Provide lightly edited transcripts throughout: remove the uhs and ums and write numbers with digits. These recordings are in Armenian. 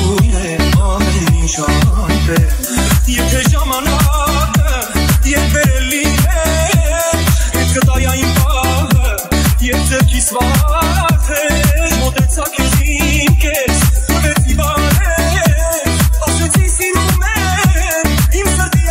նույն է ամեն ինչ անպեր Եթե ժամանակը երբ վերելին է Ետ կտայ այն պահը երբ ձերքիս վարդեր Մոտեցա քեզ իմ կեզ Մոտեցի բարեր Ասեցի սիրում եմ իմ սրտի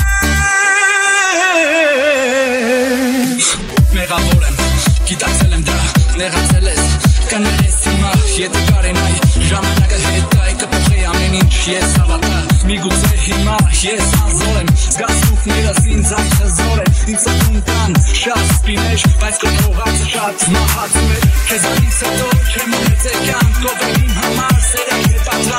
արեր Մեղավոր եմ, գիտակցել եմ դա Նեղացել ես, կանայես հիմա Եթե կարենայի, ժամանակը հետայ Կպխի ամեն ինչ, ես հավատա Միգուցե հիմա, ես անզոր եմ Զգացմունքներս ինձ այդխզոր են Ինձ սակում կան, շատ սպիներ Բայց կոթողացը շատ մահացում էր Քեզանից հետո չեմ ունեցել կյանք Կովել իմ համար, սերը հետ պատրաստ